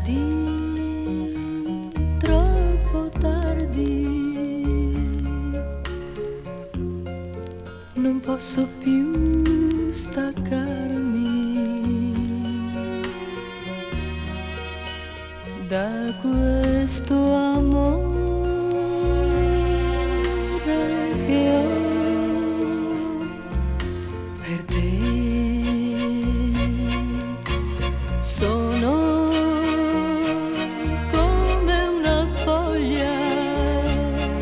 tardi, troppo tardi, non posso più staccarmi da questo amore